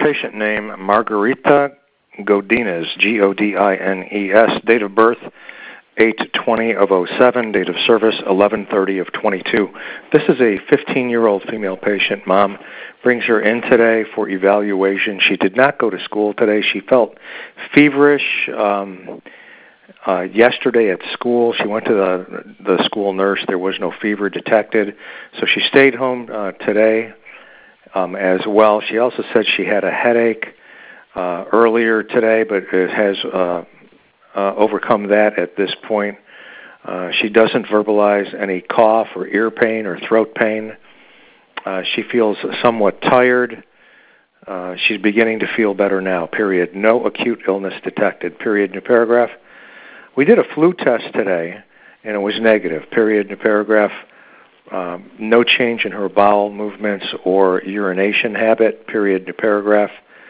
Patient name Margarita Godinez, Godines. Date of birth 8/20/07. Date of service 11/30/22. This is a 15-year-old female patient. Mom brings her in today for evaluation. She did not go to school today. She felt feverish yesterday at school. She went to the school nurse. There was no fever detected, so she stayed home today as well. She also said she had a headache earlier today, but it has overcome that at this point. She doesn't verbalize any cough or ear pain or throat pain. She feels somewhat tired. She's beginning to feel better now, period. No acute illness detected, period. New paragraph. We did a flu test today, and it was negative, period. New paragraph. No change in her bowel movements or urination habit, period. New paragraph.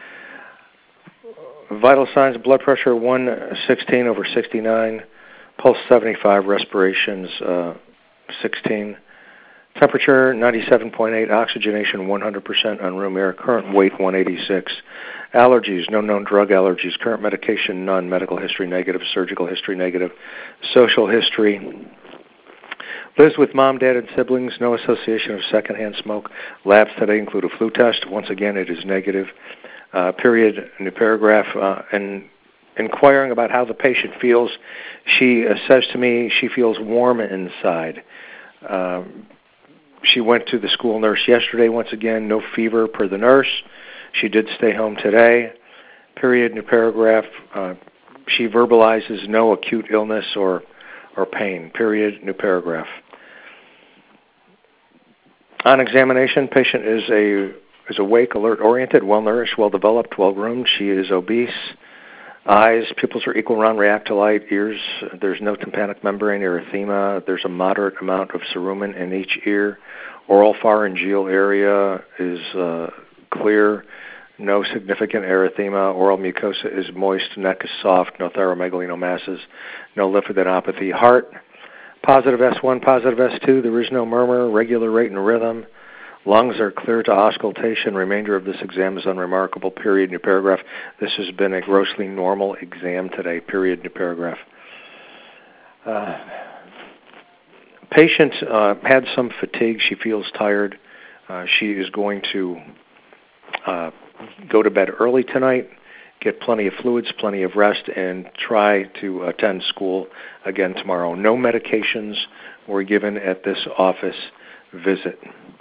Vital signs: blood pressure 116/69, pulse 75, respirations 16, temperature 97.8, oxygenation 100% on room air, current weight 186. Allergies: no known drug allergies, current medication none, medical history negative, surgical history negative, social history. Lives with mom, dad, and siblings, no association of secondhand smoke. Labs today include a flu test. Once again, it is negative. Period. New paragraph. And inquiring about how the patient feels, she says to me she feels warm inside. She went to the school nurse yesterday. Once again, no fever per the nurse. She did stay home today. Period. New paragraph. She verbalizes no acute illness or pain. Period. New paragraph. On examination, patient is awake, alert, oriented, well-nourished, well-developed, well-groomed. She is obese. Eyes, pupils are equal, round, react to light. Ears, there's no tympanic membrane erythema. There's a moderate amount of cerumen in each ear. Oral pharyngeal area is clear. No significant erythema. Oral mucosa is moist. Neck is soft. No thyromegalinomasses. No lymphadenopathy. Heart, positive S1, positive S2. There is no murmur. Regular rate and rhythm. Lungs are clear to auscultation. Remainder of this exam is unremarkable. Period. New paragraph. This has been a grossly normal exam today. Period. New paragraph. Patient had some fatigue. She feels tired. She is going to go to bed early tonight, get plenty of fluids, plenty of rest, and try to attend school again tomorrow. No medications were given at this office visit.